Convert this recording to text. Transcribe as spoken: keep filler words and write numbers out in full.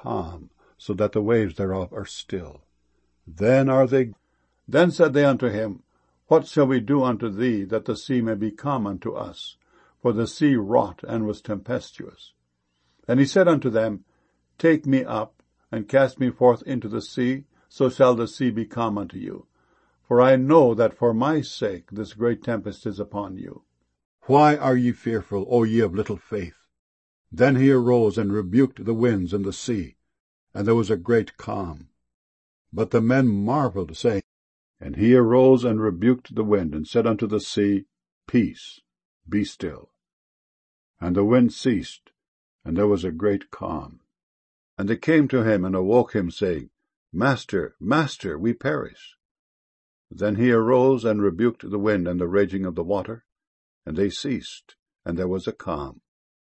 calm, so that the waves thereof are still. Then are they. Then said they unto him, What shall we do unto thee, that the sea may be calm unto us? For the sea wrought and was tempestuous. And he said unto them, Take me up, and cast me forth into the sea, so shall the sea be calm unto you. For I know that for my sake this great tempest is upon you. Why are ye fearful, O ye of little faith? Then he arose and rebuked the winds and the sea, and there was a great calm. But the men marveled, saying, And he arose and rebuked the wind, and said unto the sea, Peace, be still. And the wind ceased, and there was a great calm. And they came to him, and awoke him, saying, Master, Master, we perish. Then he arose and rebuked the wind and the raging of the water, and they ceased, and there was a calm.